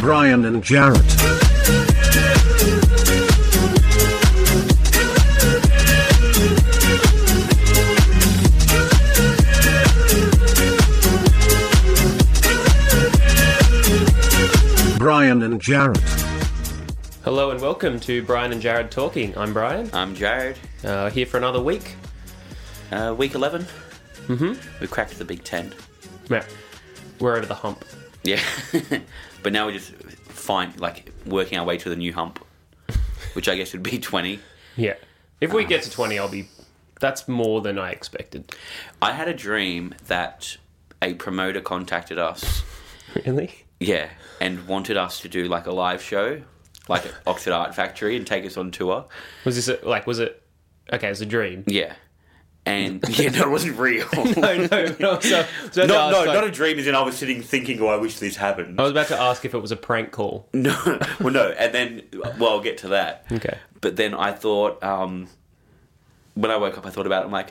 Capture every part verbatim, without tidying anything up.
Brian and Jarrett. Brian and Jarrett. Hello and welcome to Brian and Jarrett Talking. I'm Brian. I'm Jared. Uh, here for another week. Uh, week eleven. Mm-hmm. We cracked the Big Ten. Yeah, we're over the hump. Yeah. But now we're just fine, like, working our way to the new hump, which I guess would be twenty. Yeah. If we uh, get to twenty, I'll be... That's more than I expected. I had a dream that a promoter contacted us. Really? Yeah, and wanted us to do, like, a live show, like at Oxford Art Factory, and take us on tour. Was this, a, like, was it... Okay, it was a dream. Yeah. And, yeah, no, it wasn't real. no, no, no. So, so no, no, like, not a dream as in I was sitting thinking, oh, I wish this happened. I was about to ask if it was a prank call. No, well, no, and then, well, I'll get to that. Okay. But then I thought, um, when I woke up, I thought about it, I'm like,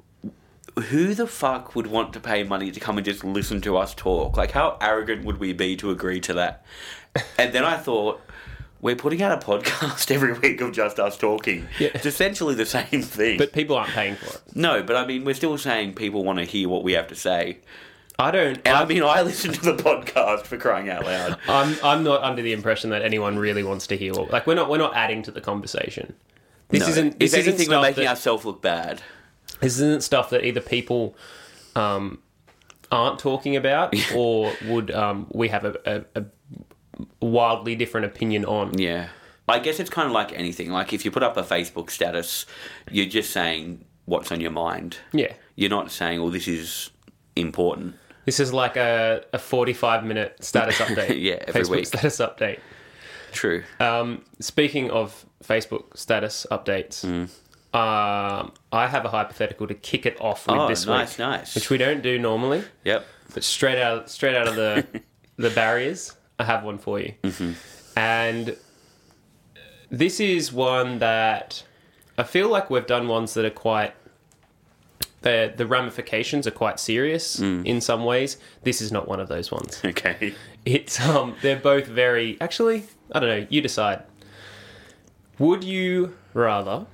who the fuck would want to pay money to come and just listen to us talk? Like, how arrogant would we be to agree to that? And then I thought, we're putting out a podcast every week of just us talking. Yeah. It's essentially the same thing. But people aren't paying for it. No, but I mean, we're still saying people want to hear what we have to say. I don't... And I'm, I mean, I listen to the podcast for crying out loud. I'm I'm not under the impression that anyone really wants to hear what... Like, we're not, we're not adding to the conversation. This no. isn't... This if isn't anything, we're making that, ourselves look bad. This isn't stuff that either people um, aren't talking about or would um, we have a, a, a wildly different opinion on. Yeah. I guess it's kind of like anything. Like, if you put up a Facebook status, you're just saying what's on your mind. Yeah. You're not saying, well, this is important. This is like a, a forty-five minute status update. Yeah, every Facebook week. status update. True. Um, speaking of Facebook status updates, mm. um, I have a hypothetical to kick it off with oh, this nice, week. nice, nice. Which we don't do normally. Yep. But straight out, straight out of the the barriers, I have one for you. Mm-hmm. And this is one that I feel like we've done ones that are quite... The, the ramifications are quite serious mm. in some ways. This is not one of those ones. Okay. It's um, they're both very... Actually, I don't know. You decide. Would you rather...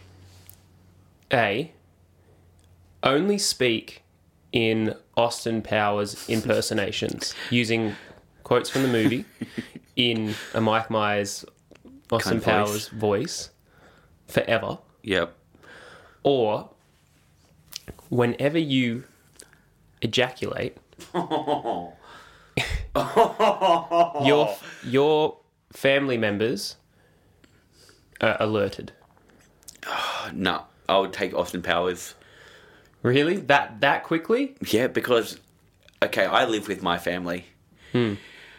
A... Only speak in Austin Powers impersonations using quotes from the movie in a Mike Myers Austin Kind of Powers voice. voice forever. Yep. Or whenever you ejaculate, your your family members are alerted. No, I would take Austin Powers. Really? That that quickly? Yeah, because, okay, I live with my family. Hmm.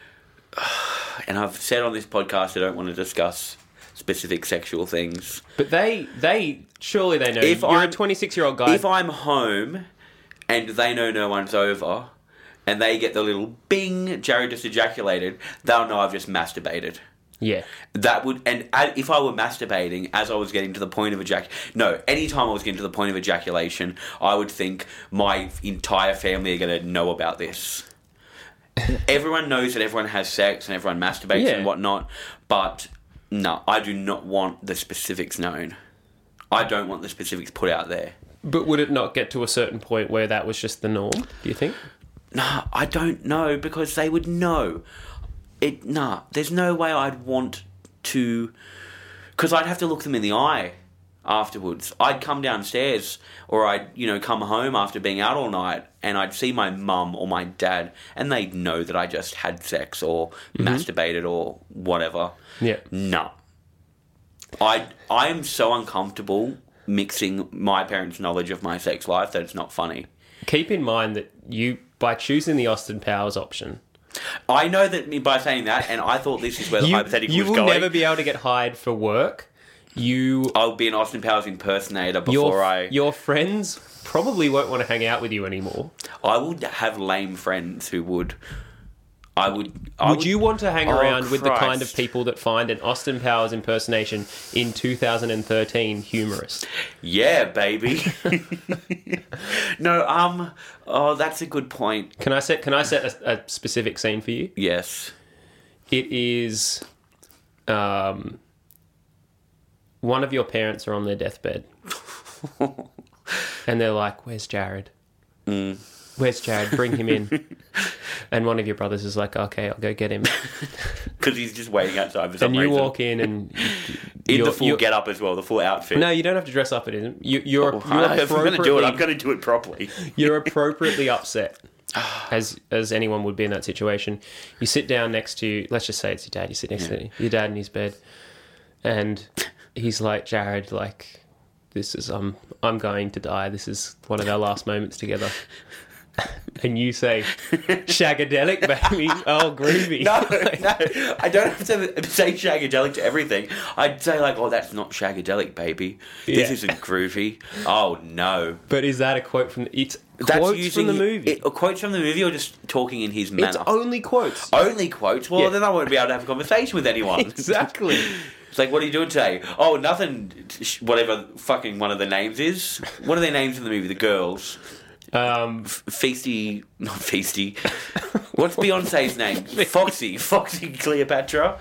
And I've said on this podcast I don't want to discuss specific sexual things. But they, they surely they know. If You're I'm, a twenty-six-year-old guy. If I'm home and they know no one's over and they get the little bing, Jared just ejaculated, they'll know I've just masturbated. Yeah. That would, and if I were masturbating as I was getting to the point of ejac, no, anytime I was getting to the point of ejaculation, I would think my entire family are going to know about this. Everyone knows that everyone has sex and everyone masturbates yeah. and whatnot, but no, I do not want the specifics known. I don't want the specifics put out there. But would it not get to a certain point where that was just the norm, do you think? No, I don't know, because they would know. It Nah, there's no way I'd want to... Because I'd have to look them in the eye afterwards. I'd come downstairs, or I'd, you know, come home after being out all night, and I'd see my mum or my dad, and they'd know that I just had sex or mm-hmm. masturbated or whatever. Yeah. No. I I am so uncomfortable mixing my parents' knowledge of my sex life that it's not funny. Keep in mind that you, by choosing the Austin Powers option... I know that by saying that, and I thought this is where the you, hypothetical you was will going. never be able to get hired for work. You, I'll be an Austin Powers impersonator before your, I... Your friends probably won't want to hang out with you anymore. I would have lame friends who would... I would... I would, would you want to hang oh, around with the Christ. kind of people that find an Austin Powers impersonation in two thousand thirteen humorous? Yeah, baby. no, um... Oh, that's a good point. Can I set, can I set a, a specific scene for you? Yes. it is um, one of your parents are on their deathbed. And they're like, where's Jared? Mm. Where's Jared? Bring him in. And one of your brothers is like, okay, I'll go get him. Because he's just waiting outside for some And you reason. walk in and... In you're- the full you're- get up as well, the full outfit. No, you don't have to dress up in it. You, you're, Oh, you're, if I'm going to do it, I'm appropriately- going to do it properly. you're appropriately upset, as as anyone would be in that situation. You sit down next to, let's just say it's your dad. You sit next Yeah. to your dad in his bed, and he's like, Jared, like, this is um, I'm going to die. This is one of our last moments together. And you say, shagadelic, baby. Oh, groovy. No, no, I don't have to say shagadelic to everything. I'd say like, oh, that's not shagadelic, baby. This Yeah. isn't groovy. Oh, no. But is that a quote from the... It's That's quotes using from the movie. It, quotes from the movie or just talking in his manner? It's only quotes. Only quotes? Well, Yeah. then I won't be able to have a conversation with anyone. Exactly. It's like, what are you doing today? Oh, nothing. sh- Whatever fucking one of the names is. What are their names in the movie? The girls. Um, F- Feisty. Not Feisty. What's Beyonce's name? Foxy. Foxy Cleopatra.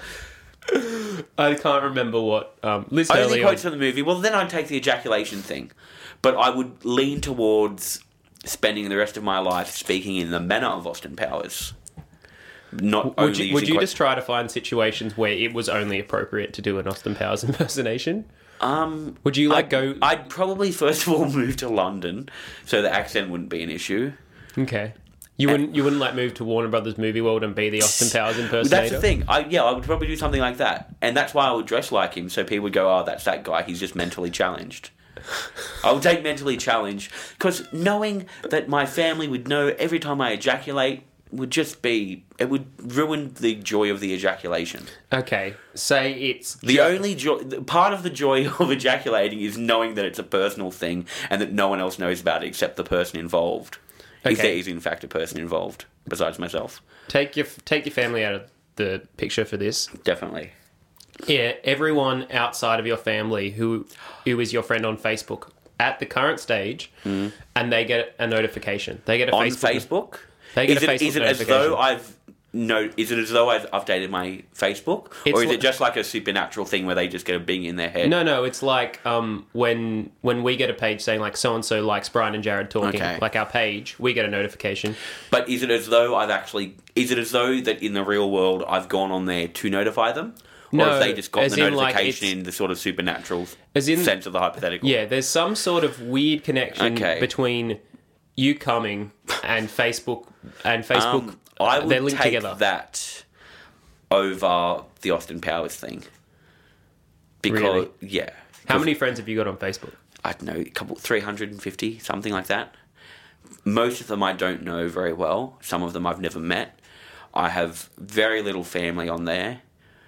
I can't remember what... Um, Liz Only Hurley... quotes from the movie. Well, then I'd take the ejaculation thing. But I would lean towards spending the rest of my life speaking in the manner of Austin Powers. Not only Would you, using would you quote- just try to find situations where it was only appropriate to do an Austin Powers impersonation? Um, Would you like I'd, go? I'd probably first of all move to London, so the accent wouldn't be an issue. Okay. You wouldn't. You wouldn't like move to Warner Brothers Movie World and be the Austin Powers impersonator. That's the thing. I, yeah, I would probably do something like that, and that's why I would dress like him, so people would go, "Oh, that's that guy. He's just mentally challenged." I would take mentally challenged because knowing that my family would know every time I ejaculate would just be it would ruin the joy of the ejaculation. Okay. Say it's The ju- only joy, part of the joy of ejaculating is knowing that it's a personal thing and that no one else knows about it except the person involved. If Okay. there is in fact a person involved besides myself, take your take your family out of the picture for this. definitely. Yeah, everyone outside of your family who who is your friend on Facebook at the current stage, and they get a notification. They get a On Facebook. Facebook, They get is a it, Facebook is it as notification. though I've no? Is it as though I've updated my Facebook, It's or is li- it just like a supernatural thing where they just get a bing in their head? No, no, it's like um, when when we get a page saying like so and so likes Brian and Jared talking, Okay. like our page, we get a notification. But is it as though I've actually? Is it as though that in the real world I've gone on there to notify them? Or No, have they just got as the in, like, notification it's- in the sort of supernatural As in- sense of the hypothetical? Yeah, there's some sort of weird connection Okay. between you coming and Facebook and Facebook. Um, I they're would linked take together. that over the Austin Powers thing. Because, Really? yeah. How 'Cause, many friends have you got on Facebook? I don't know, a couple, three hundred fifty, something like that. Most of them I don't know very well. Some of them I've never met. I have very little family on there.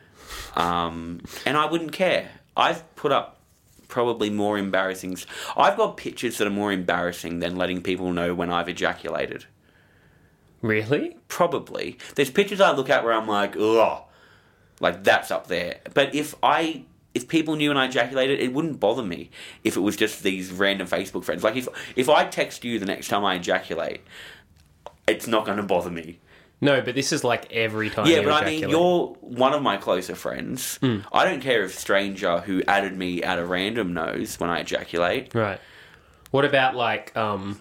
Um, and I wouldn't care. I've put up probably more embarrassing... I've got pictures that are more embarrassing than letting people know when I've ejaculated. Really? Probably. There's pictures I look at where I'm like, ugh. Like, that's up there. But if I... If people knew when I ejaculated, it wouldn't bother me if it was just these random Facebook friends. Like, if if I text you the next time I ejaculate, it's not going to bother me. No, but this is like every time. Yeah, you but I mean, ejaculate. you're one of my closer friends. I don't care if a stranger who added me at a random knows when I ejaculate. Right. What about like um,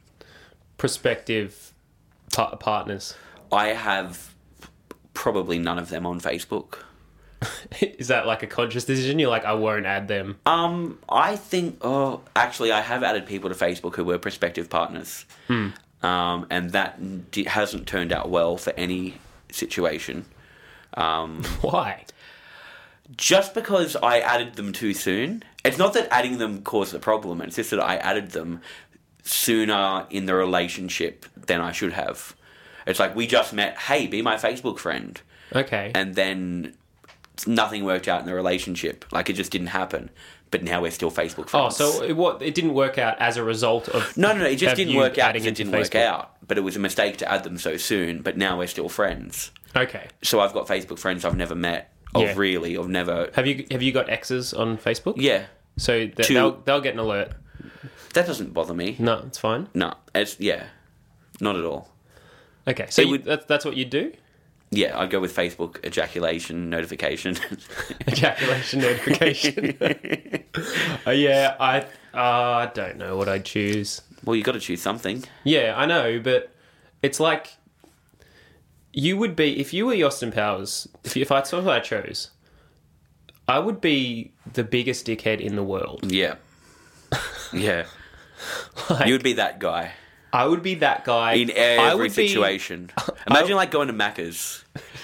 prospective pa- partners? I have probably none of them on Facebook. Is that like a conscious decision? You're like, I won't add them. Um, I think. Oh, actually, I have added people to Facebook who were prospective partners, Hmm. um, and that d- hasn't turned out well for any situation. Um, Why? just because I added them too soon. It's not that adding them caused the problem. It's just that I added them sooner in the relationship than I should have. It's like we just met. Hey, be my Facebook friend, Okay. and then nothing worked out in the relationship. Like, it just didn't happen. But now we're still Facebook oh, friends. so it, what? It didn't work out as a result of No, no, no. It just of didn't you work out adding because it into didn't work Facebook. out. But it was a mistake to add them so soon. But now we're still friends. Okay. So I've got Facebook friends I've never met. Of Yeah. really, of never. Have you have you got exes on Facebook? Yeah. So th- Two. they'll they'll get an alert. That doesn't bother me. No, it's fine. No. It's, yeah. Not at all. Okay. So It you, would- that's that's what you do. Yeah, I'd go with Facebook ejaculation notification. Ejaculation notification. uh, yeah, I uh, don't know what I'd choose. Well, you got to choose something. Yeah, I know, but it's like you would be if you were Austin Powers. If you, if I saw who I chose, I would be the biggest dickhead in the world. Yeah, yeah. Like, You would be that guy I would be that guy in I every would be- situation. Imagine like going to Macca's.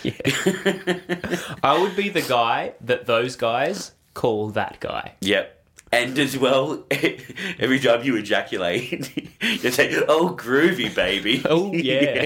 I would be the guy that those guys call that guy. Yep. And as well, every time you ejaculate, you say, "Oh, groovy, baby." Oh yeah.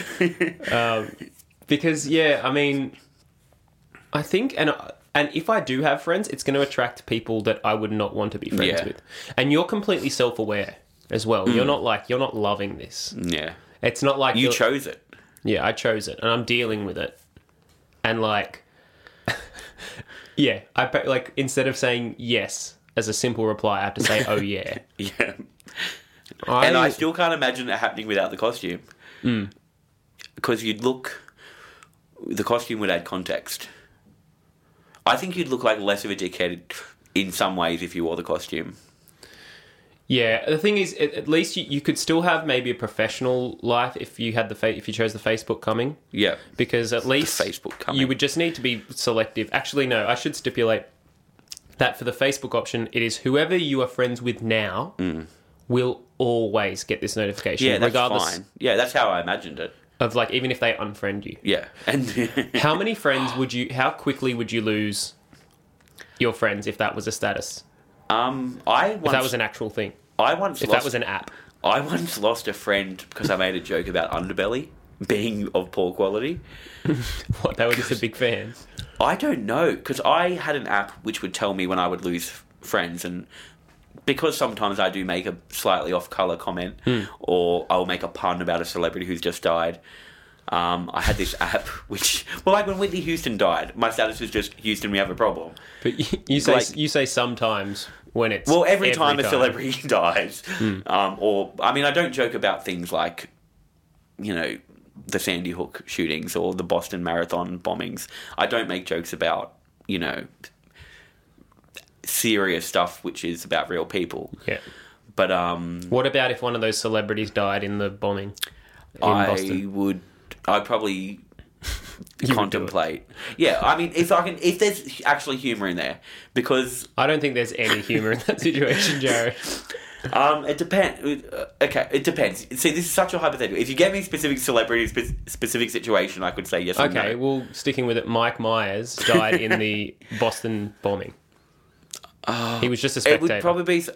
um, because yeah, I mean, I think and and if I do have friends, it's going to attract people that I would not want to be friends Yeah. with. And you're completely self-aware as well. You're not like you're not loving this. Yeah. It's not like You you're- chose it. Yeah, I chose it, and I'm dealing with it. And like, yeah, I pa- like instead of saying yes as a simple reply, I have to say, "Oh yeah." Yeah. I, And I still can't imagine it happening without the costume. Because you'd look... The costume would add context. I think you'd look like less of a dickhead in some ways if you wore the costume. Yeah, the thing is, at, at least you, you could still have maybe a professional life if you had the fa- if you chose the Facebook coming, Yeah. because at least Facebook coming. you would just need to be selective. Actually, no, I should stipulate that for the Facebook option, it is whoever you are friends with now will always get this notification, Mm. Yeah, that's regardless fine. Yeah, that's how I imagined it. of like even if they unfriend you. Yeah. And How many friends would you? How quickly would you lose your friends if that was a status? um, I once, If that was an actual thing? I once If lost, that was an app? I once lost a friend because I made a joke about Underbelly being of poor quality. What? They were just a big fan. I don't know, because I had an app which would tell me when I would lose friends, and because sometimes I do make a slightly off-colour comment, or I'll make a pun about a celebrity who's just died, um, I had this app which... Well, like when Whitney Houston died, my status was just, Houston, we have a problem. But you, you say Like- you say sometimes when it's Well, every, time, a celebrity dies, um, or... I mean, I don't joke about things like, you know, the Sandy Hook shootings or the Boston Marathon bombings. I don't make jokes about, you know, serious stuff which is about real people. Yeah. But um, What about if one of those celebrities died in the bombing in I Boston? would... I'd probably do it. contemplate. Yeah, I mean, if I can... If there's actually humour in there, because... I don't think there's any humour in that situation, Jared. Um, it depends. Okay, it depends. See, this is such a hypothetical. If you get me specific celebrity, spe- specific situation, I could say yes or Okay, no. well, sticking with it, Mike Myers died in the Boston bombing. He was just a It spectator. would probably be...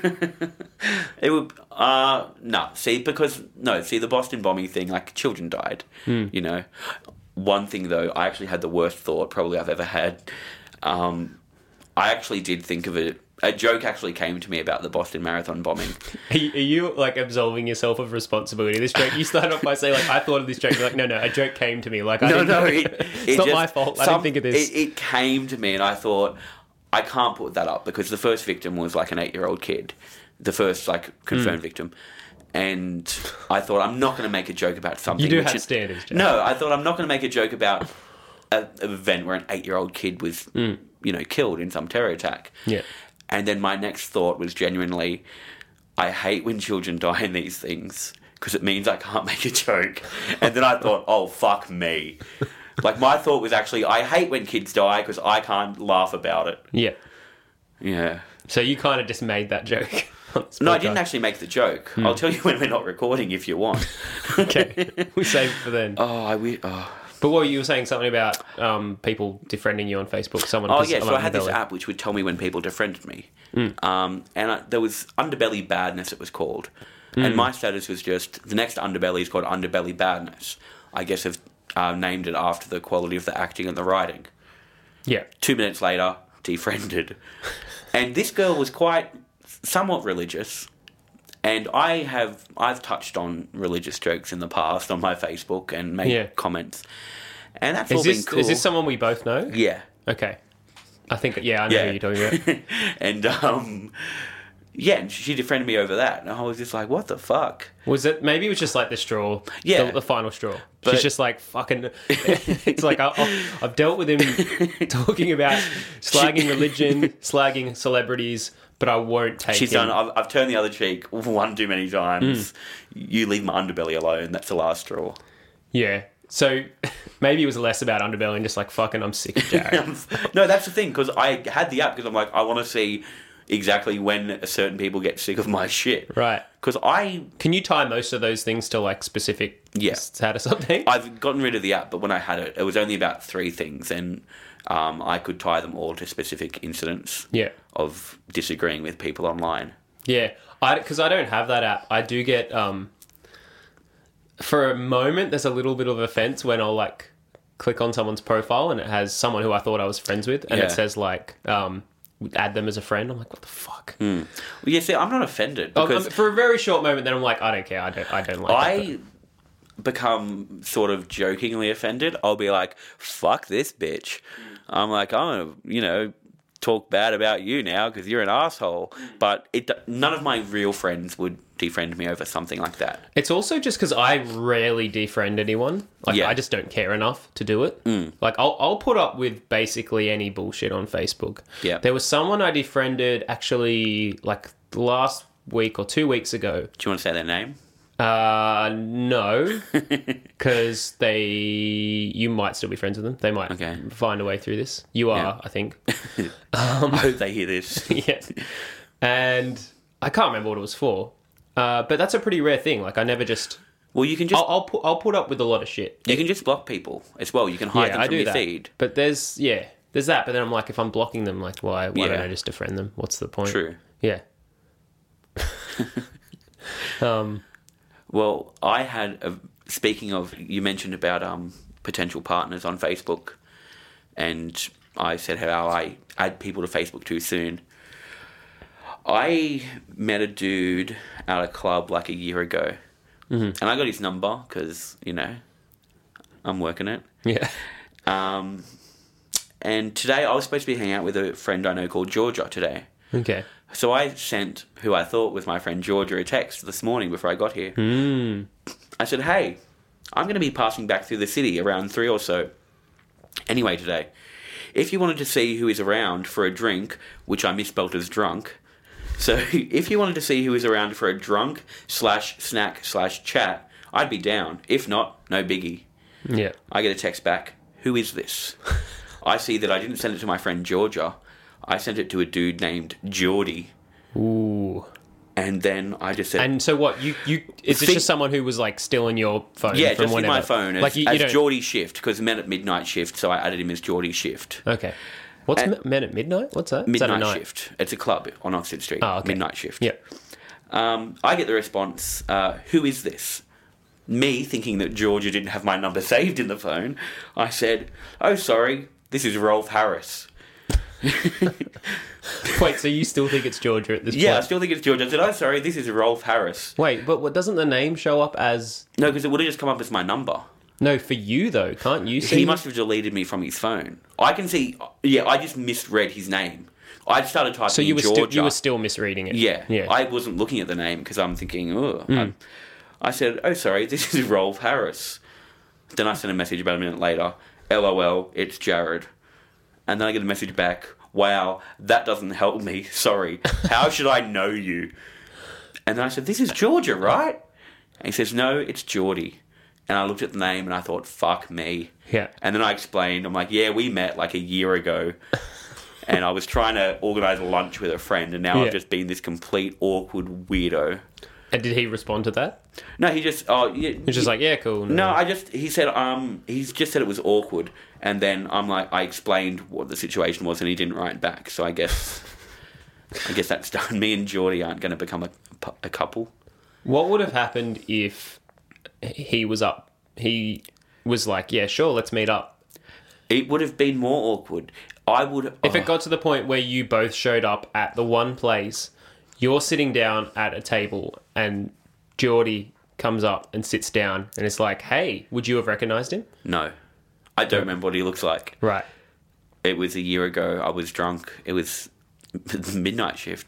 it would... Uh, no, see, because... No, see, the Boston bombing thing, like, children died, Hmm. you know. One thing, though, I actually had the worst thought probably I've ever had. Um, I actually did think of it... A joke actually came to me about the Boston Marathon bombing. Are you, are you, like, absolving yourself of responsibility? This joke, you started off by saying, like, I thought of this joke. You're like, no, no, a joke came to me. Like, I No, didn't, no, it, it's it not just- my fault. I some- didn't think of this. It, it came to me, and I thought, I can't put that up because the first victim was like an eight-year-old kid, the first like confirmed Hmm. victim, and I thought I'm not going to make a joke about something. You do which have is- standards, Jack. No, I thought I'm not going to make a joke about a, an event where an eight-year-old kid was, you know, killed in some terror attack. Hmm. Yeah. And then my next thought was genuinely, I hate when children die in these things because it means I can't make a joke. And then I thought, oh, fuck me. Like, my thought was actually, I hate when kids die because I can't laugh about it. Yeah. Yeah. So you kind of just made that joke. on this No, I podcast. didn't actually make the joke. I'll tell you when we're not recording if you want. Okay. We save it for then. Oh, I wish. Oh, But what you were saying something about um, people defriending you on Facebook. Someone. oh because yeah, I'm so I had this Underbelly. app which would tell me when people defriended me. Um, and I, there was Underbelly Badness, it was called. And my status was just, the next Underbelly is called Underbelly Badness. I guess I've uh, named it after the quality of the acting and the writing. Yeah. Two minutes later, defriended. And this girl was quite somewhat religious. And I have I've touched on religious jokes in the past on my Facebook and made Yeah. comments. And that's Is all this been cool. is this someone we both know? Yeah. Okay. I think yeah, I know Yeah. who you're talking about. And um Yeah, and she defriended me over that. And I was just like, what the fuck? Was it, maybe it was just like the straw. Yeah. The, the final straw. But- She's just like, fucking, it's like, I, I've I've dealt with him talking about slagging religion, slagging celebrities, but I won't take She's him. done, I've, I've turned the other cheek one too many times. You leave my underbelly alone. That's the last straw. Yeah. So maybe it was less about underbelly and just like, fucking, I'm sick of Jared. No, that's the thing, because I had the app because I'm like, I want to see exactly when certain people get sick of my shit. Right. Because I, Can you tie most of those things to like specific Yeah. status updates? I've gotten rid of the app, but when I had it, it was only about three things, and um, I could tie them all to specific incidents Yeah. of disagreeing with people online. Yeah, I because I don't have that app. I do get um. For a moment, there's a little bit of offense when I'll like click on someone's profile and it has someone who I thought I was friends with, and Yeah. it says like um, add them as a friend. I'm like, what the fuck? Well, yeah, see, I'm not offended Um, because for a very short moment, then I'm like, I don't care. I don't. I don't like. that, I become sort of jokingly offended. I'll be like, fuck this bitch. I'm like, I'm going to, you know, talk bad about you now because you're an asshole. But it, none of my real friends would defriend me over something like that. It's also just because I rarely defriend anyone. Like, Yeah. I just don't care enough to do it. Mm. Like, I'll, I'll put up with basically any bullshit on Facebook. Yeah. There was someone I defriended actually, like, last week or two weeks ago. Do you want to say their name? Uh, no. Because they... You might still be friends with them. They might Okay. find a way through this. You are, Yeah. I think. I hope they hear this. Yeah. And I can't remember what it was for. Uh, but that's a pretty rare thing. Like, I never just... Well, you can just I'll, I'll put I'll put up with a lot of shit. you can just block people as well. You can hide them I from do your that. feed. But there's yeah, there's that. But then I'm like, if I'm blocking them, like, why why don't Yeah. I just defriend them? What's the point? True. Yeah. um. Well, I had a, speaking of, you mentioned about um potential partners on Facebook, and I said how I add people to Facebook too soon. I met a dude at a club like a year ago, mm-hmm. and I got his number because, you know, I'm working it. Yeah. Um, and today I was supposed to be hanging out with a friend I know called Georgia today. Okay. So I sent who I thought was my friend Georgia a text this morning before I got here. Mm. I said, hey, I'm going to be passing back through the city around three or so. Anyway, today, if you wanted to see who is around for a drink, which I misspelt as drunk, so if you wanted to see who is around for a drunk slash snack slash chat, I'd be down. If not, no biggie. Yeah. I get a text back, who is this? I see that I didn't send it to my friend Georgia. I sent it to a dude named Geordie. Ooh. And then I just said... And so what? You you is this Think- just someone who was like still in your phone? Yeah, from just in whenever? my phone as, Like you, you as don't. Geordie Shift, because men at midnight shift, so I added him as Geordie Shift. Okay. What's And- Me- Men at Midnight? What's that? Is that a Midnight night? Shift. It's a club on Oxford Street. Oh, okay. Midnight Shift. Yeah. Um, I get the response, uh, who is this? Me, thinking that Georgia didn't have my number saved in the phone, I said, oh, sorry, this is Rolf Harris. Wait, so you still think it's Georgia at this Yeah, I point? still think it's Georgia. I said, oh, sorry, this is Rolf Harris. Wait, but what doesn't the name show up as? No, because it would have just come up as my number. No, for you though, can't you see? He must have deleted me from his phone. I can see, yeah, I just misread his name. I started typing So you in were Georgia. still you were still misreading it. Yeah, Yeah. I wasn't looking at the name because I'm thinking, oh. I, I said, oh, sorry, this is Rolf Harris. Then I sent a message about a minute later, LOL, it's Jared. And then I get a message back, wow, that doesn't help me, sorry. How should I know you? And then I said, this is Georgia, right? And he says, no, it's Geordie. And I looked at the name and I thought, fuck me. Yeah. And then I explained, I'm like, yeah, we met like a year ago. And I was trying to organise a lunch with a friend, and now Yeah. I've just been this complete awkward weirdo. And did he respond to that? No, he just, oh, yeah. He's just like, yeah, cool. No, I just, he said, um, he's just said it was awkward. And then I'm like, I explained what the situation was and he didn't write back. So I guess, I guess that's done. Me and Geordie aren't going to become a, a couple. What would have happened if he was up? He was like, yeah, sure, let's meet up. It would have been more awkward. I would... If oh. it got to the point where you both showed up at the one place, you're sitting down at a table and Geordie comes up and sits down and it's like, hey, would you have recognised him? No. I don't remember what he looks like. Right. It was a year ago. I was drunk. It was the midnight shift.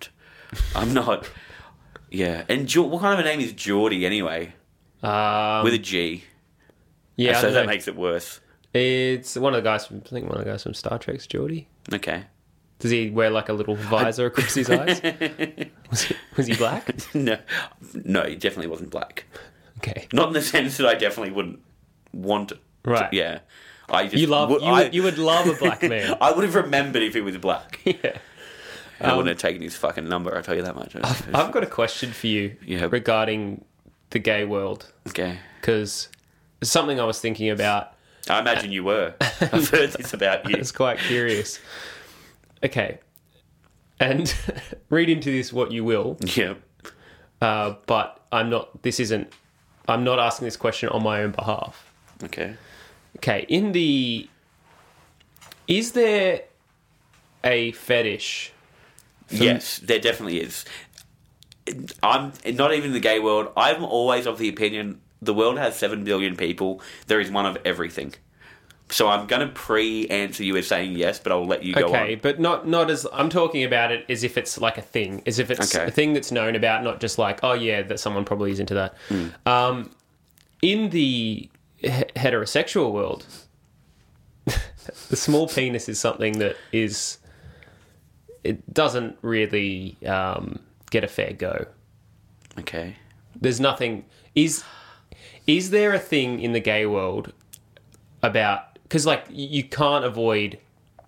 I'm not. Yeah, and jo- what kind of a name is Geordie anyway? Um, With a G. yeah, I so don't that know. makes it worse. It's one of the guys from I think one of the guys from Star Trek's Geordie. Okay. Does he wear like a little visor across his eyes? Was he, was he black? no, no, he definitely wasn't black. Okay. Not in the sense that I definitely wouldn't want. To, Right. yeah. I just You love would- you I, would, you would love a black man. I would have remembered if he was black. Yeah. I wouldn't have taken his fucking number. I'll tell you that much. I've got a question for you Yeah. regarding the gay world Okay. because it's something I was thinking about. I imagine you were. I've heard this about I you. was quite curious. Okay. And read into this what you will, Yeah. uh, but I'm not, this isn't, I'm not asking this question on my own behalf. Okay. Okay, in the, is there a fetish? Yes, there definitely is. I'm not even in the gay world. I'm always of the opinion the world has seven billion people. There is one of everything. So I'm going to pre-answer you as saying yes, but I'll let you go Okay, on. but not not as I'm talking about it as if it's like a thing, as if it's Okay. a thing that's known about, not just like, oh yeah, that someone probably is into that. Hmm. Um, in the he- heterosexual world, the small penis is something that is it doesn't really um, get a fair go. Okay. There's nothing. Is is there a thing in the gay world about because like you can't avoid.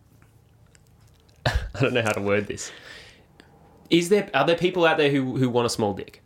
I don't know how to word this. Is there are there people out there who who want a small dick?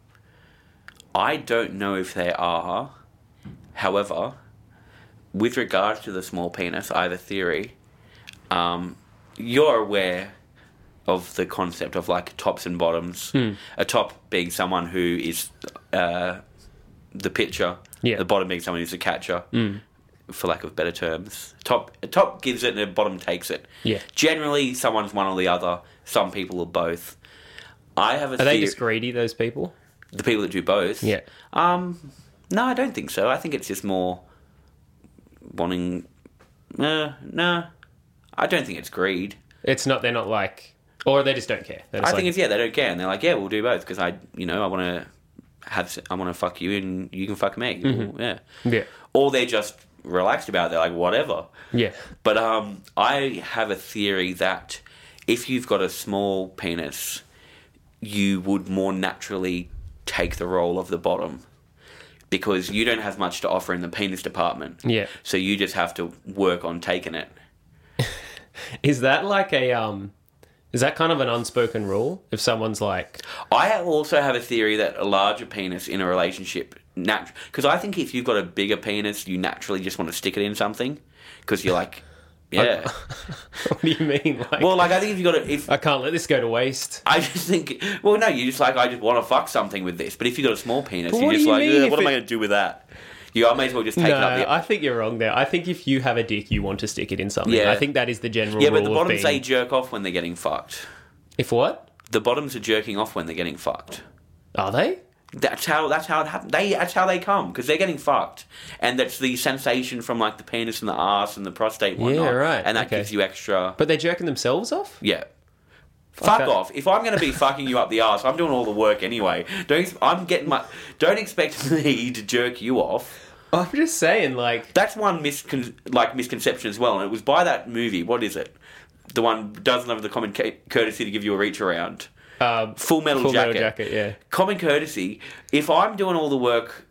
I don't know if they are. However, with regards to the small penis, I have a theory. Um, you're aware of the concept of like tops and bottoms. Hmm. A top being someone who is uh, the pitcher. Yeah. The bottom being someone who's the catcher. Mm. For lack of better terms, top a top gives it and a bottom takes it. Yeah. Generally, someone's one or the other. Some people are both. I have a Are they theory. just greedy? Those people? The people that do both. Yeah. Um, no, I don't think so. I think it's just more wanting. Uh, no, I don't think it's greed. It's not. They're not like, or they just don't care. They're I just think like, it's yeah, they don't care, and they're like, yeah, we'll do both because I, you know, I want to have, s- I want to fuck you and you can fuck me. Mm-hmm. Yeah. yeah, Or they're just relaxed about it. They're like, whatever. yeah. But um, I have a theory that if you've got a small penis, you would more naturally take the role of the bottom because you don't have much to offer in the penis department. Yeah. So you just have to work on taking it. Is that like a um? Is that kind of an unspoken rule? If someone's like, I also have a theory that a larger penis in a relationship, nat- because I think if you've got a bigger penis, you naturally just want to stick it in something because you're like, yeah. what do you mean? Like, Well, like I think if you got a, if I can't let this go to waste. I just think, well, no, you just like, I just want to fuck something with this. But if you got a small penis, But you're what do just you like, mean "Ugh, if what am I it- going to do with that? You I may as well just take No, it up the. I think you're wrong there. I think if you have a dick, you want to stick it in something. Yeah. I think that is the general yeah, rule but the of bottoms being. they jerk off when they're getting fucked. If what? The bottoms are jerking off when they're getting fucked. Are they? That's how. That's how it happens. They. That's how they come because they're getting fucked, and that's the sensation from like the penis and the ass and the prostate. And whatnot, Yeah, right, And that okay. gives you extra. But they're jerking themselves off? Yeah. Fuck Okay. off! If I'm going to be fucking you up the ass, I'm doing all the work anyway. Don't. I'm getting my. Don't expect me to jerk you off. I'm just saying, like, That's one miscon- like misconception as well, and it was by that movie. What is it? The one doesn't have the common ca- courtesy to give you a reach around. um, Full Metal Full Jacket. Metal Jacket, yeah. Common courtesy. If I'm doing all the work,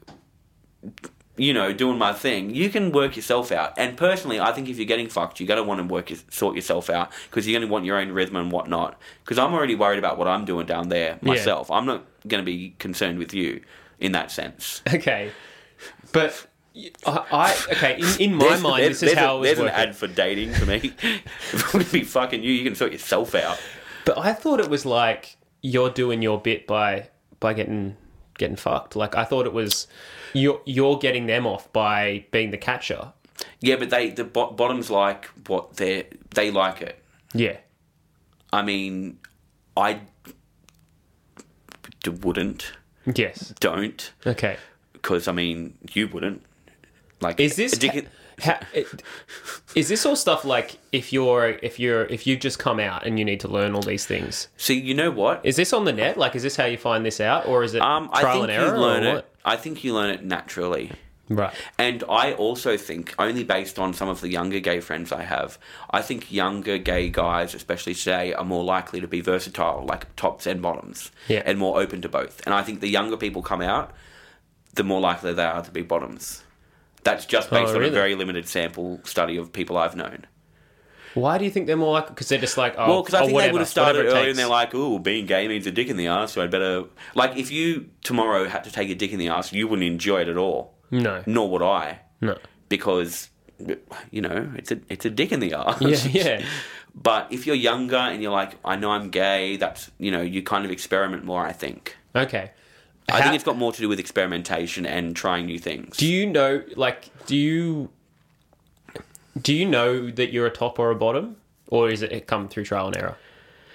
you know, doing my thing, you can work yourself out. And personally, I think if you're getting fucked, you're going to want to work your, sort yourself out because you're going to want your own rhythm and whatnot. Because I'm already worried about what I'm doing down there myself. I'm not going to be concerned with you in that sense. Okay. But, I, I okay, in, in my There's- mind, there's- this is there's how a, it was There's working. an ad for dating for me. If I'm going to be fucking you, you can sort yourself out. But I thought it was like you're doing your bit by by getting getting fucked. Like, I thought it was you're, you're getting them off by being the catcher. Yeah, but they the bo- bottoms like what they they like it. Yeah. I mean, I d- wouldn't, Yes. don't, Okay. because I mean, you wouldn't. Like, Is this a dick- Ha- it, is this all stuff like if you're if you're if you've just come out and you need to learn all these things? See, you know what? Is this on the net? Like, is this how you find this out, or is it Um, I trial think and error? you learn or it. what? I think you learn it naturally. Right. And I also think, only based on some of the younger gay friends I have, I think younger gay guys, especially today, are more likely to be versatile, like tops and bottoms, Yeah. and more open to both. And I think the younger people come out, the more likely they are to be bottoms. That's just based Oh, on really? a very limited sample study of people I've known. Why do you think they're more like? Because they're just like, oh, Well, because I oh, think whatever, they would have started whatever it earlier takes. and they're like, ooh, being gay means a dick in the ass, so I'd better... Like, if you tomorrow had to take a dick in the ass, you wouldn't enjoy it at all. no, Nor would I. no. Because, you know, it's a it's a dick in the ass. Yeah, yeah. But if you're younger and you're like, I know I'm gay, that's, you know, you kind of experiment more, I think. Okay. I How- think it's got more to do with experimentation and trying new things. Do you know, like, do you do you know that you're a top or a bottom, or is it come through trial and error?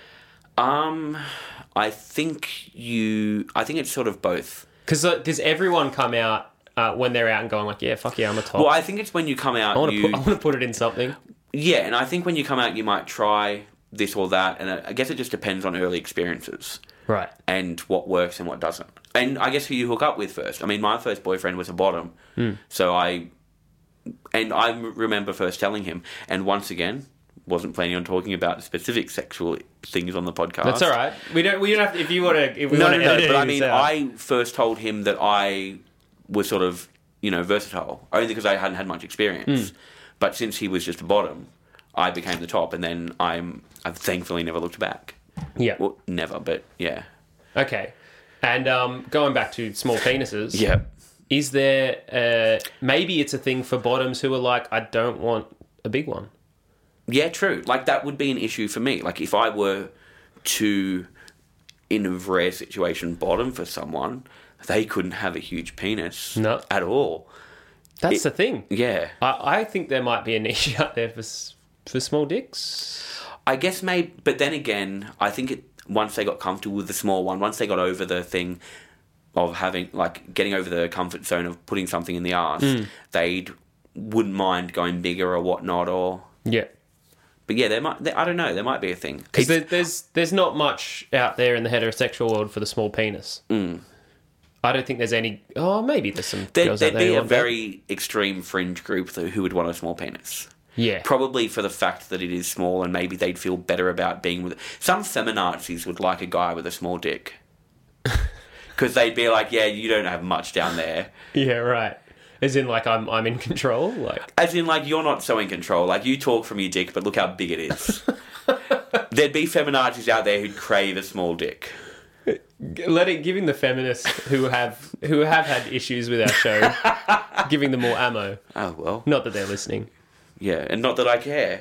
Um, I think you... I think it's sort of both. Because uh, does everyone come out uh, when they're out and going like, yeah, fuck yeah, I'm a top. Well, I think it's when you come out, I want to you... put, I want to put it in something. Yeah, and I think when you come out, you might try this or that, and I guess it just depends on early experiences Right. and what works and what doesn't. And I guess who you hook up with first. I mean, my first boyfriend was a bottom, so I... And I remember first telling him, and once again, wasn't planning on talking about specific sexual things on the podcast. That's all right. We don't. We don't have to. If you want to. If we No, want no, to no. edit But I this mean, out. I first told him that I was sort of, you know, versatile, only because I hadn't had much experience. But since he was just a bottom, I became the top, and then I'm, I've thankfully never looked back. Yeah. Well, never, but yeah. Okay. And um, going back to small penises. Yeah. Is there uh, maybe it's a thing for bottoms who are like, I don't want a big one. Yeah, true. Like, that would be an issue for me. Like, if I were to, in a rare situation, bottom for someone, they couldn't have a huge penis No. at all. That's It- the thing. Yeah. I, I think there might be a niche out there for s- for small dicks. I guess maybe, but then again, I think it once they got comfortable with the small one, once they got over the thing of having, like, getting over the comfort zone of putting something in the arse, they wouldn't mind going bigger or whatnot, or... Yeah. But yeah, there might, there, I don't know, there might be a thing. Because It's- there, there's there's not much out there in the heterosexual world for the small penis. Mm. I don't think there's any. Oh, maybe there's some There, girls there'd out there. be who a want that. very extreme fringe group though, who would want a small penis. Yeah. Probably for the fact that it is small and maybe they'd feel better about being with... Some feminazis would like a guy with a small dick. Because they'd be like, yeah, you don't have much down there. Yeah, right. As in, like, I'm I'm in control. Like, As in, like, you're not so in control. Like, you talk from your dick, but look how big it is. There'd be feminazis out there who'd crave a small dick. letting giving the feminists who have who have had issues with our show, giving them more ammo. Oh, well. Not that they're listening. Yeah, and not that I care.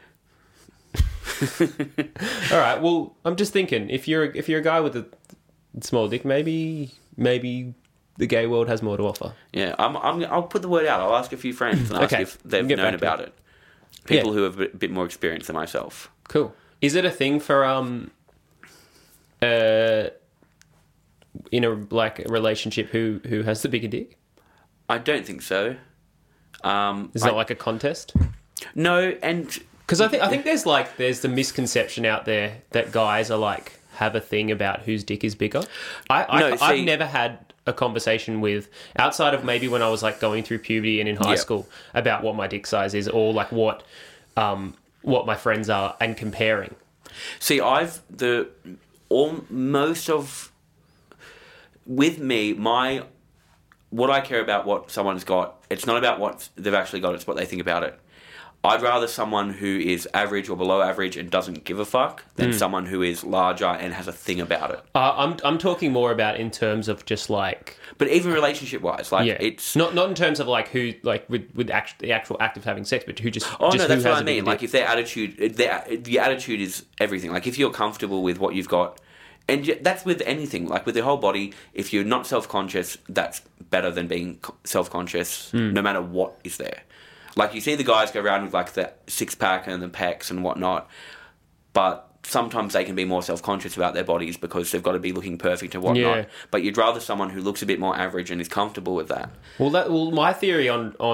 All right. Well, I'm just thinking if you're if you're a guy with a small dick, maybe maybe the gay world has more to offer. Yeah, I'm, I'm, I'll put the word out. I'll ask a few friends and ask Okay, if they've get known back to about it. People who have a bit, bit more experience than myself. Cool. Is it a thing for um uh in a like a relationship who who has the bigger dick? I don't think so. Um, Is I- it like a contest? No, and... Because I think I think there's like there's the misconception out there that guys are like have a thing about whose dick is bigger. I, I No, I've see- never had a conversation with outside of maybe when I was like going through puberty and in high Yeah. school about what my dick size is or like what um what my friends are and comparing. See, I've the all most of with me, my what I care about what someone's got. It's not about what they've actually got; it's what they think about it. I'd rather someone who is average or below average and doesn't give a fuck than someone who is larger and has a thing about it. Uh, I'm I'm talking more about in terms of just like But even relationship wise, like yeah, it's not not in terms of like who like with with act, the actual act of having sex, but who just Oh just no, who that's has what I a bigger mean. Like dick. if their attitude, their the attitude is everything. Like if you're comfortable with what you've got, and y- that's with anything. Like with your whole body, if you're not self conscious, that's better than being self conscious. Hmm. No matter what is there. Like you see the guys go around with like the six pack and the pecs and whatnot, but sometimes they can be more self conscious about their bodies because they've got to be looking perfect and whatnot. Yeah. But you'd rather someone who looks a bit more average and is comfortable with that. Well, that well, my theory on on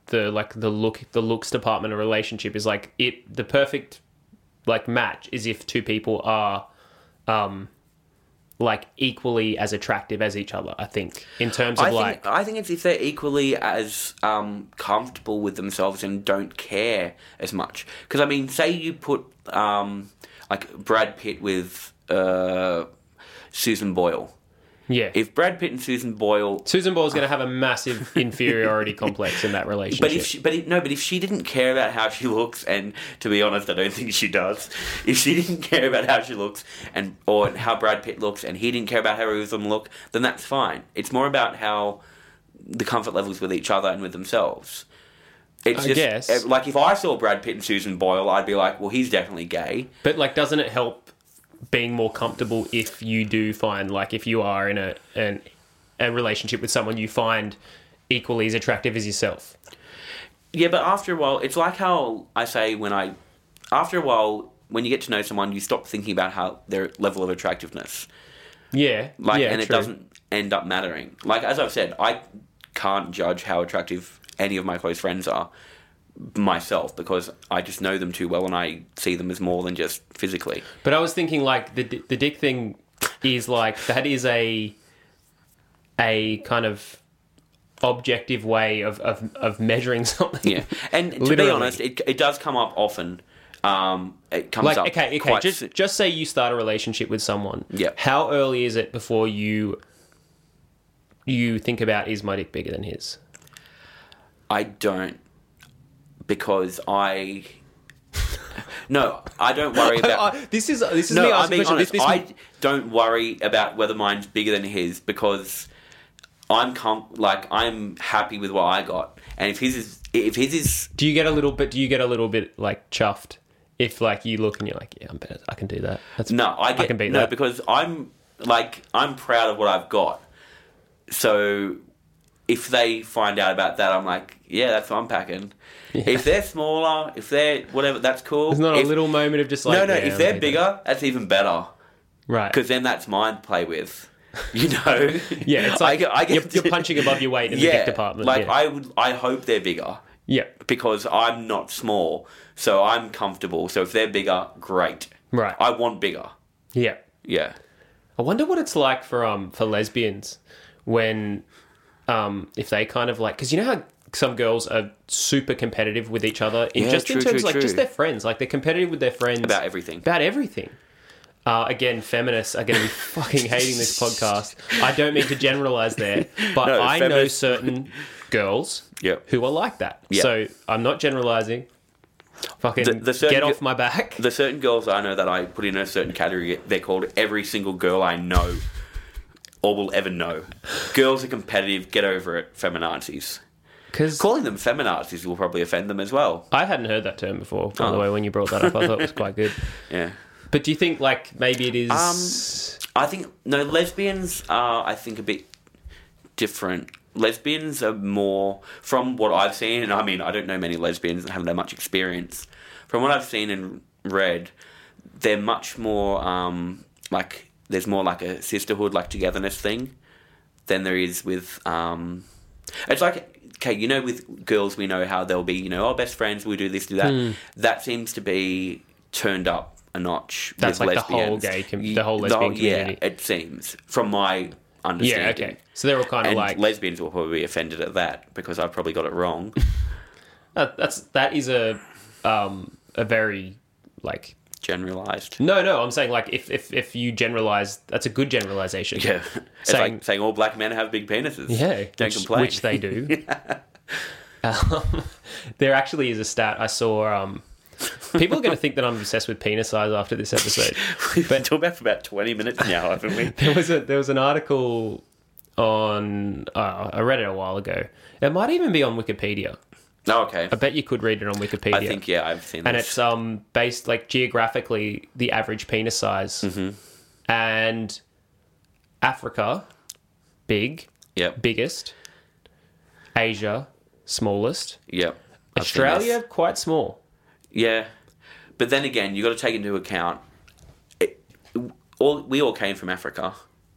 the like the look the looks department of a relationship is like it the perfect like match is if two people are um like equally as attractive as each other. I think in terms of I like think, I think it's if they're equally as um, comfortable with themselves and don't care as much. Because I mean, say you put um, like Brad Pitt with uh, Susan Boyle. yeah. If Brad Pitt and Susan Boyle, Susan Boyle's going to have a massive inferiority complex in that relationship. but if she, but if, no, but if she didn't care about how she looks, and to be honest, I don't think she does. If she didn't care about how she looks and or how Brad Pitt looks, and he didn't care about how he was going to look, then that's fine. It's more about how the comfort levels with each other and with themselves. It's I just guess. like if I saw Brad Pitt and Susan Boyle, I'd be like, well, he's definitely gay. But like, doesn't it help being more comfortable if you do find like if you are in a an, a relationship with someone you find equally as attractive as yourself? Yeah, but after a while, it's like how I say when I, after a while, when you get to know someone, you stop thinking about how their level of attractiveness, Yeah, like, yeah, and it true. doesn't end up mattering. Like as I've said, I can't judge how attractive any of my close friends are myself because I just know them too well and I see them as more than just physically. But I was thinking like the the dick thing is like that is a a kind of objective way of of, of measuring something. Yeah, and to be Literally. honest, it it does come up often. Um, it comes Like up okay, okay, quite just s- just say you start a relationship with someone. Yeah. How early is it before you you think about is my dick bigger than his? I don't, because I. No, I don't worry about. I- this is this is me no, I'm asking being a question. honest. This, this, I don't worry about whether mine's bigger than his because I'm com- like I'm happy with what I got, and if his is if his is do you get a little bit? Do you get a little bit like chuffed if like you look and you're like, yeah, I'm better. I can do that. That's no, I get can beat no that. because I'm like I'm proud of what I've got. So if they find out about that, I'm like, yeah, that's what I'm packing. If they're smaller, if they're whatever, that's cool. There's not if, a little moment of just like no, no. yeah, if I they're need bigger, that. that's even better right? because then that's mine to play with. You know, Yeah, it's like I get, I get you're, you're punching above your weight in the dick department. Like yeah. I would, I hope they're bigger yeah, because I'm not small, so I'm comfortable. So if they're bigger, great. right. I want bigger. yeah. Yeah. I wonder what it's like for um for lesbians when um if they kind of like because you know how some girls are super competitive with each other in Yeah, just true, in terms true, of like true. just their friends, like they're competitive with their friends About everything. about everything. Uh, again, feminists are going to be fucking hating this podcast. I don't mean to generalize there, but No, I know feminists- certain girls Yep. who are like that. Yep. So I'm not generalizing. Fucking The- the certain get gi- off my back. The certain girls I know that I put in a certain category, they're called every single girl I know or will ever know. Girls are competitive. Get over it. Feminazis. Because Calling them feminazis will probably offend them as well. I hadn't heard that term before, by the Oh. way, when you brought that up. I thought it was quite good. Yeah. But do you think, like, maybe it is... Um, I think no lesbians are. I think a bit different. Lesbians are more, from what I've seen, and I mean I don't know many lesbians and haven't had much experience. From what I've seen and read, they're much more um, like there's more like a sisterhood, like togetherness thing, than there is with. Um, it's like okay, you know, with girls we know how they'll be, you know, oh, best friends, we do this, do that. Hmm. That seems to be turned up a notch. That's with like the whole lesbians. gay com- Y- the whole lesbian yeah, community. it seems from my understanding. yeah, okay. So they're all kind of And like... lesbians will probably be offended at that because I've probably got it wrong. that, that's, that is a, um, a very, like... Generalized. No, no, I'm saying, like, if, if, if you generalize... That's a good generalization. Yeah. It's Saying- like saying all black men have big penises. Yeah. Don't which, complain. Which they do. um, there actually is a stat I saw... Um, people are going to think that I'm obsessed with penis size after this episode. We've been talking about for about twenty minutes now, haven't we? There was a there was an article on uh, I read it a while ago. It might even be on Wikipedia. Oh, okay. I bet you could read it on Wikipedia. I think, yeah, I've seen and this. it's um based like geographically the average penis size, Mm-hmm. and Africa, big, Yep. biggest, Asia, smallest, Yep. I've seen Australia, this. quite small. Yeah. But then again, you've got to take into account... It, all we all came from Africa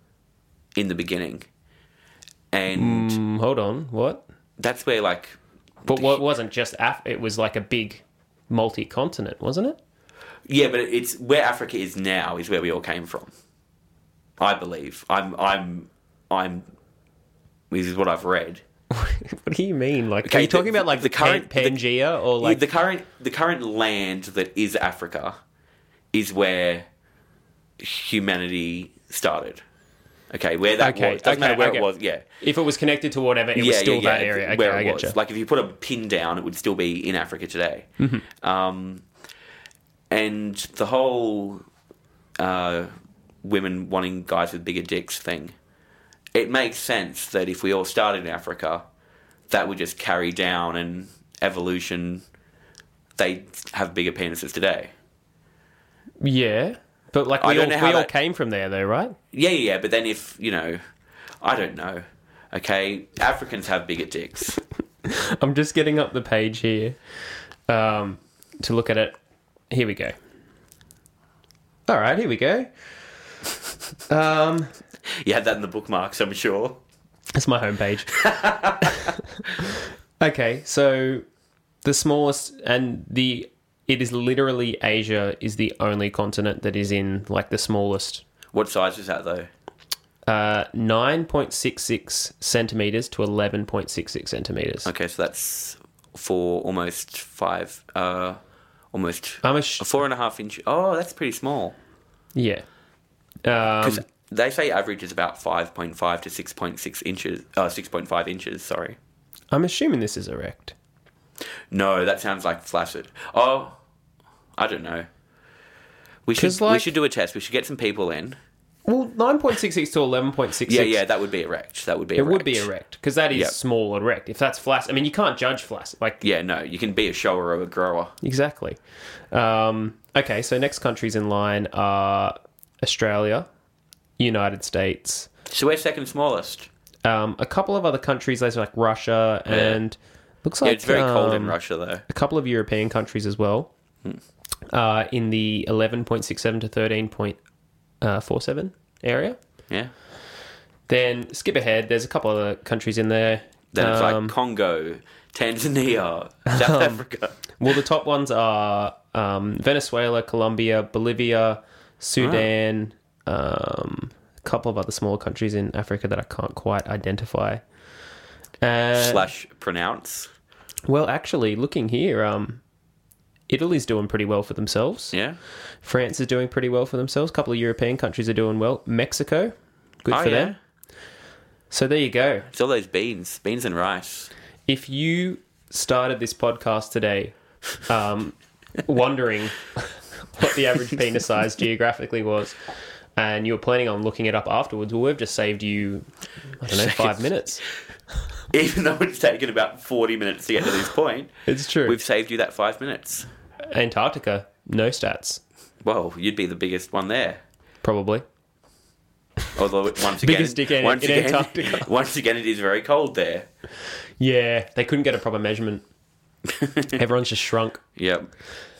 in the beginning. And Mm, hold on, what? that's where, like, But what wasn't just Af- it was like a big multi-continent, wasn't it? Yeah, but it's where Africa is now is where we all came from. I believe. I'm. I'm. I'm. This is what I've read. What do you mean? Like, Okay, are you talking the- about like the the current current- the- Pangea or like the current the current land that is Africa is where humanity started. Okay, where that Okay, was. Doesn't okay, matter where okay. it was. Yeah. if it was connected to whatever, it was yeah, still yeah, that yeah, area. Okay, where I it get was. you. Like if you put a pin down, it would still be in Africa today. Mm-hmm. Um, and the whole uh, women wanting guys with bigger dicks thing, it makes sense that if we all started in Africa, that would just carry down and evolution. They have bigger penises today. Yeah, but like I we all don't we know how all that- came from there, though, right? Yeah, yeah, yeah, but then if, you know, I don't know. Okay, Africans have bigger dicks. I'm just getting up the page here um, to look at it. Here we go. All right, here we go. Um, You had that in the bookmarks, I'm sure. it's my homepage. Okay, so the smallest and the it is literally Asia is the only continent that is in like the smallest. What size is that, though? Uh, nine point six six centimeters to eleven point six six centimeters. Okay, so that's for almost five, uh, almost I'm a sh- a four and a half inch. Oh, that's pretty small. yeah. Because Um, they say average is about five point five to six point six inches. Uh, six point five inches, sorry. I'm assuming this is erect. No, that sounds like flaccid. Oh, I don't know. We should 'Cause, like- we should do a test. We should get some people in. Well, nine point six six to eleven point six six. Yeah, yeah, that would be erect. That would be It erect. would be erect because that is Yep. small erect. If that's flaccid, I mean, you can't judge flaccid. Like Yeah, no, you can be a shower or a grower. exactly. Um, okay, so next countries in line are Australia, United States, So we're second smallest. um, a couple of other countries, there's like Russia, and looks like Yeah, it's very cold in um, Russia, though. a couple of European countries as well. Uh, in the eleven point six seven to thirteen point four seven area. Yeah. Then skip ahead. There's a couple other countries in there. Then it's Um, like Congo, Tanzania, South Africa. Well, the top ones are um, Venezuela, Colombia, Bolivia, Sudan, um, a couple of other smaller countries in Africa that I can't quite identify. Uh, Slash pronounce. well, actually, looking here, um, Italy's doing pretty well for themselves. Yeah. France is doing pretty well for themselves. A couple of European countries are doing well. Mexico, good Oh, for yeah. them. So there you go. It's all those beans, beans and rice. If you started this podcast today um, wondering what the average penis size geographically was, and you were planning on looking it up afterwards, well, we've just saved you, I don't know, five minutes. Even though it's taken about forty minutes to get to this point, It's true. we've saved you that five minutes. Antarctica, no stats, Well, you'd be the biggest one there. probably. Although once again, Biggest dick in- once in again, Antarctica. once again, it is very cold there. Yeah, they couldn't get a proper measurement. Everyone's just shrunk. Yep.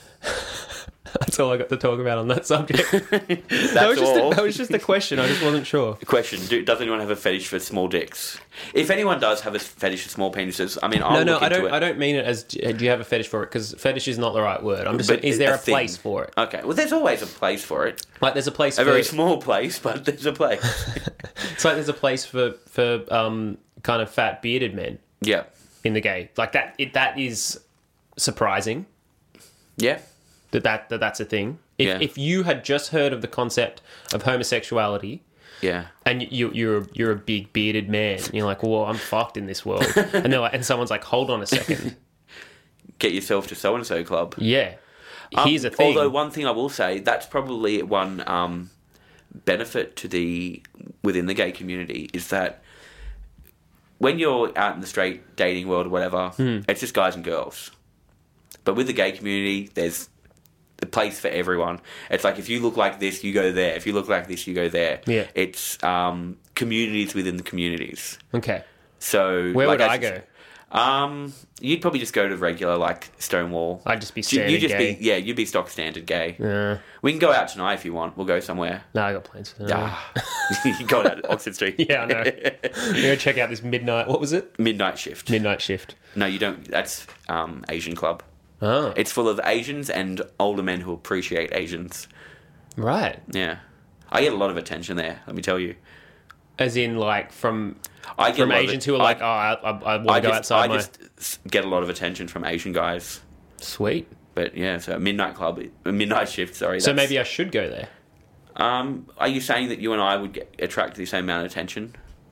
That's all I got to talk about on that subject. That's that, was just all. a, that was just a question. I just wasn't sure. Question: do, Does anyone have a fetish for small dicks? If anyone does have a fetish for small penises, I mean, I'll No, no, look I into don't. it. I don't mean it as do you have a fetish for it because fetish is not the right word. I'm just But saying, is there a, thing. place for it? Okay, well, there's always a place for it. Like there's a place A for very small place, but there's a place. it's like there's a place for for um kind of fat bearded men Yeah. in the gay like that. It, that is surprising Yeah. that, that that that's a thing. If Yeah. if you had just heard of the concept of homosexuality. Yeah. And you, you're you're a big bearded man. And you're like, well, I'm fucked in this world. And they're like, and someone's like, hold on a second. Get yourself to so and so club. Yeah, Um, here's a thing. Although one thing I will say, that's probably one um, benefit to the within the gay community is that when you're out in the straight dating world or whatever, Hmm. it's just guys and girls. But with the gay community, there's a place for everyone. It's like if you look like this, you go there. If you look like this, you go there. Yeah. It's um, communities within the communities. Okay, So where like would as- I go? Um, you'd probably just go to regular, like, Stonewall. I'd just be You- standard you'd just gay. be, yeah, you'd be stock standard gay. Yeah. We can go out tonight if you want. We'll go somewhere. No, I got plans for that. Ah, you go out to Oxford Street. Yeah, I know. We're going to check out this midnight... What was it? Midnight shift. Midnight shift. No, you don't. That's um, Asian club. Oh. It's full of Asians and older men who appreciate Asians. Right. Yeah. I get a lot of attention there, let me tell you. As in, like, from... I get From a lot of Asians it- who are I- like, oh, I, I, I want I to go just, outside I my... just s- get a lot of attention from Asian guys. Sweet. But yeah, so midnight club, a midnight shift. Sorry. So that's- maybe I should go there. Um, are you saying that you and I would get, attract the same amount of attention?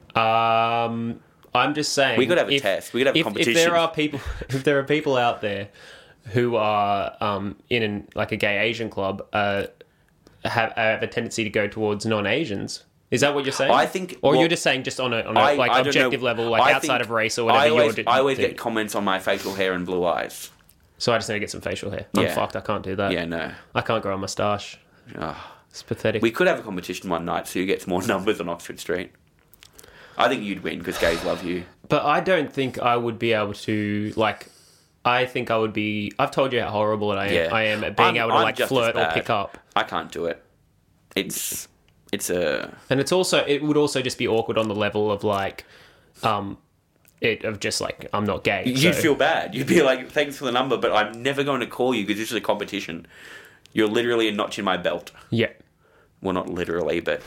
Um, I'm just saying... We could have a if- test. We could have a if, competition. If there are people... If there are people out there who are um, in, an, like, a gay Asian club, uh, have, have a tendency to go towards non-Asians... Is that what you're saying? I think- or well, you're just saying just on a, on a I- like I don't objective know. level, like I outside think- of race or whatever. I always, you're d- I always think. get comments on my facial hair and blue eyes. So I just need to get some facial hair. I'm Yeah. fucked. I can't do that. Yeah, no. I can't grow a moustache. Ah. It's pathetic. We could have a competition one night so you get more numbers on Oxford Street. I think you'd win because gays love you. But I don't think I would be able to like. I think I would be. I've told you how horrible I am. Yeah. I am at being I'm- able to I'm like just as flirt or bad. pick up. I can't do it. It's it's a And it's also it would also just be awkward on the level of like, um, it of just like I'm not gay. you'd so- feel bad. You'd be like, thanks for the number, but I'm never going to call you because this is a competition. You're literally a notch in my belt. Yeah. Well, not literally, but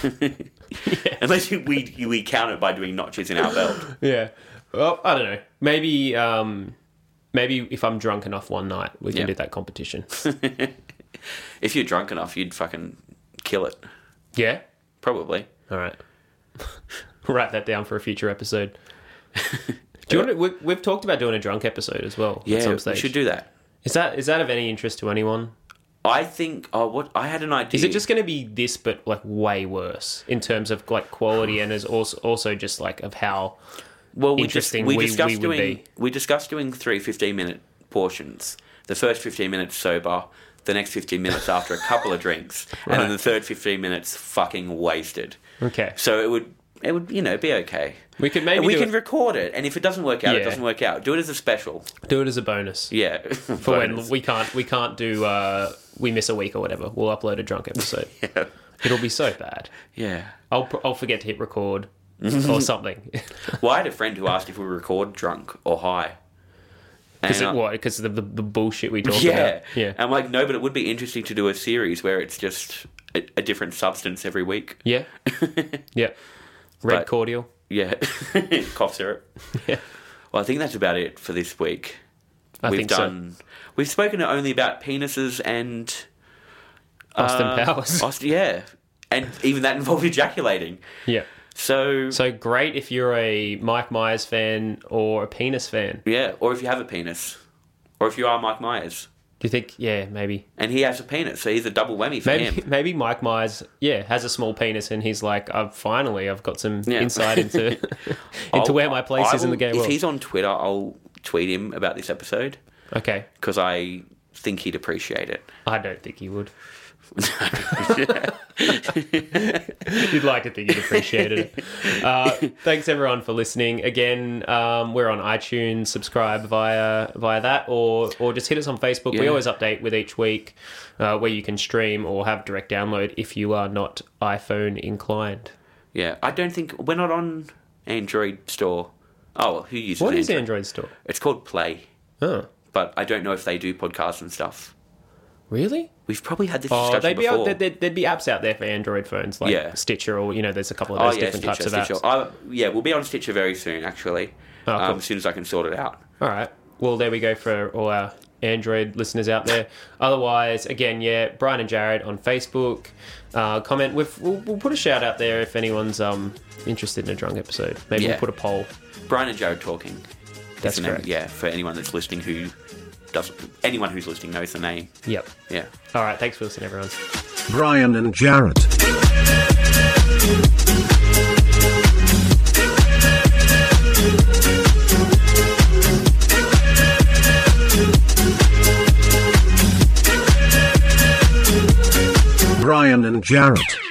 unless you, we we count it by doing notches in our belt. Yeah. Well, I don't know. Maybe um, maybe if I'm drunk enough one night, we can Yeah. do that competition. If you're drunk enough, you'd fucking kill it. Yeah. Probably. All right. Write that down for a future episode. Do you want to, we, we've talked about doing a drunk episode as well. at Yeah, some we stage. should do that. Is that is that of any interest to anyone? I think. Oh, what I had an idea. Is it just going to be this, but like way worse in terms of like quality, and is also also just like of how well, we interesting Just, we, we- discussed we would doing. be? We discussed doing three fifteen-minute portions. The first fifteen minutes sober. The next fifteen minutes after a couple of drinks, and then Right. the third fifteen minutes fucking wasted. okay. So it would. It would, you know, be okay. We could maybe And we do can it, record it, and if it doesn't work out, it Yeah. doesn't work out. Do it as a special. do it as a bonus Yeah. for when we can't we can't do uh, we miss a week or whatever. We'll upload a drunk episode. Yeah. It'll be so bad. Yeah. I'll I'll forget to hit record or something. Well, I had a friend who asked if we record drunk or high. Because And I- what? Because of the, the the bullshit we talk Yeah. about. Yeah. I'm like, no, but it would be interesting to do a series where it's just a, a different substance every week. Yeah. Yeah. Red But- cordial. Yeah. Cough syrup. Yeah. Well, I think that's about it for this week. I we've think so. done. We've spoken only about penises and Austin uh, Powers. Aust- yeah, and even that involved ejaculating. Yeah. So, So great if you're a Mike Myers fan or a penis fan. yeah, or if you have a penis, or if you are Mike Myers, Do you think? Yeah, maybe. and he has a penis, so he's a double whammy for Maybe him. maybe Mike Myers, yeah, has a small penis, and he's like, I've finally, I've got some Yeah. insight into into I'll- where my place I is in the will- gay If world. he's on Twitter, I'll tweet him about this episode Okay, because I think he'd appreciate it. I don't think he would. You'd like to think he'd appreciated it. Uh, thanks everyone for listening. Again, um, we're on iTunes. Subscribe via via that, or or just hit us on Facebook. We Yeah. always update with each week uh, where you can stream or have direct download if you are not iPhone inclined. Yeah, I don't think we're not on Android store. Oh, well, who uses What Android? is Android Store? It's called Play, Oh, but I don't know if they do podcasts and stuff. really? We've probably had this Oh, discussion they'd be before. out, there'd, there'd, there'd be apps out there for Android phones like Yeah. Stitcher, or you know, there's a couple of Oh those yeah, different Stitcher, types of Stitcher. apps. I, yeah, we'll be on Stitcher very soon, actually. Oh, cool. um, as soon as I can sort it out. All right. Well, there we go for all our Android listeners out there. Otherwise, again, yeah, Brian and Jared on Facebook. Uh, comment. We've, we'll, we'll put a shout out there if anyone's um interested in a drunk episode. Maybe Yeah. we'll put a poll. Brian and Jared talking. That's the name. correct. Yeah, for anyone that's listening who doesn't, anyone who's listening knows the name. Yep. Yeah. All right. Thanks for listening, everyone. Brian and Jared. Brian and Jared.